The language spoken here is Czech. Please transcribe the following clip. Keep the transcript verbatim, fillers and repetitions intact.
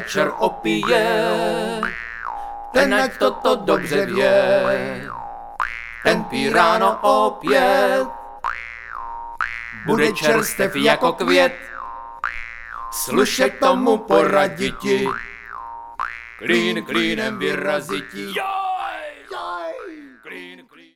večer opije, ten ať toto dobře vě, ten pí ráno opět, bude čerstev jako květ, slušet tomu poraditi, klín klínem vyraziti.